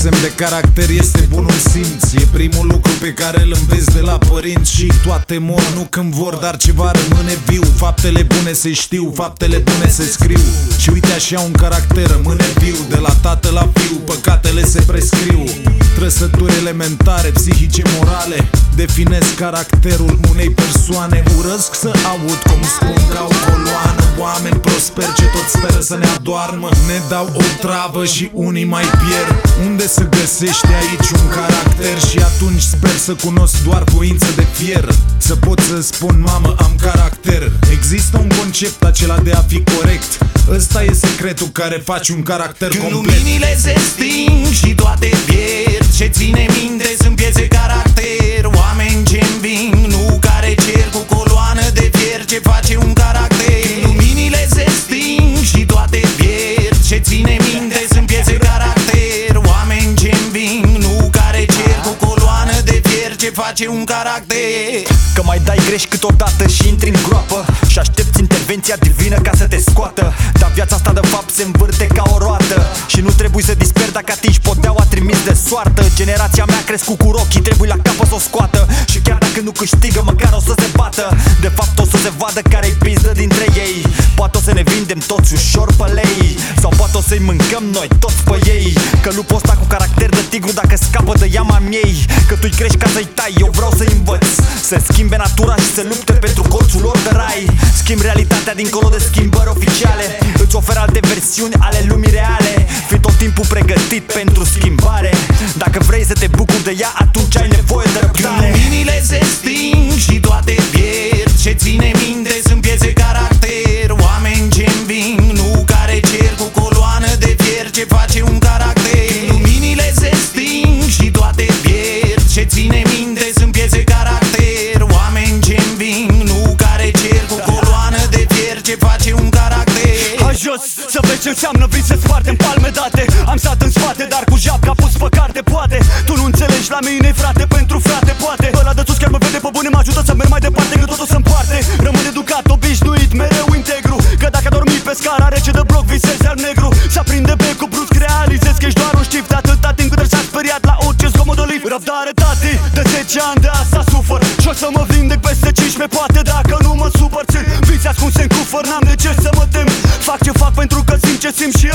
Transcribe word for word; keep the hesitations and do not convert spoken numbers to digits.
semn de caracter este bunul simț. E primul lucru pe care îl înveți de la părinți. Și toate mor, nu când vor, dar ceva rămâne viu. Faptele bune se știu, faptele bune se scriu. Și uite așa un caracter rămâne viu. De la tată la fiu, păcatele se prescriu. Trăsături elementare, psihice, morale definesc caracterul unei persoane. Urăsc să aud cum spun ca o coloană oameni prosperi ce tot speră să ne adoarmă. Ne dau o travă și unii mai pierd. Unde să găsești aici un caracter? Și atunci sper să cunosc doar voință de fier, să pot să spun mamă am caracter. Există un concept acela de a fi corect. Ăsta e secretul care face un caracter când complet. Când luminile se sting și toate pierd, ce ține minte sunt piese caracter. Oameni ce înving, nu care cer cu coloană de fier ce face un caracter. Când luminile se sting și toate pierd, ce ține minte sunt piese caracter. Oameni ce înving, nu care cer cu coloană de fier ce face un caracter. Că mai dai greș câteodată și intri în groapă și aștepți intervenția divină ca să te scoată. Dar viața asta de fapt se învârte ca o roată și nu trebuie să disperi dacă atingi podeaua trimis de soartă. Generația mea a crescut cu rochii, trebuie la capă să o scoată. Și chiar dacă nu câștigă, măcar o să se bată. De fapt o să se vadă care-i pizdă dintre ei. Poate o să ne vindem toți ușor pe lei, sau poate o să-i mâncăm noi toți pe ei. Că lupul ăsta cu caracter de tigru dacă scapă de iama miei. Că tu-i crești ca să-i tai, eu vreau să-i învăț să schimbe natura și să lupte pentru colțul lor de rai. Schimb realitatea dincolo de schimbări oficiale, îți ofer alte versiuni ale lumii reale. Fii tot timpul pregătit pentru schimbare. Dacă vrei să te bucuri de ea, atunci ai nevoie de răbdare. Când luminile se sting și toate pierd, ce ține minte sunt piese caracter. Oameni ce înving, nu care cer cu coloană de fier ce face un caracter. Când luminile se sting și toate pierd, ce ține minte sunt piese caracter. Oameni ce înving, nu care cer cu coloană de fier ce face un caracter. Hai jos, să vezi ce înseamnă vii să sparte în palme date. Am stat în spate, dar cu japca pus pe carte, poate. Tu nu înțelegi, la mine frate, pentru frate, poate. Ăla de sus chiar mă vede pe bune, mă ajută să merg mai departe, că totul se împarte. Rămân educat, obișnuit, mereu integru. Că dacă dormi pe scara rece de bloc, visezi al negru. S-aprinde becul brusc, realizezi că ești doar un știft. Atâta timp cât s-a speriat la orice zgomot de lift. Răbdare, tati, de zece ani de asta sufăr. Și o să mă vindec peste cincisprezece, poate dacă nu mă supăr. Țin viți ascunse în cufăr, n-am de ce să mă tem. Fac ce fac pentru că simt ce simt și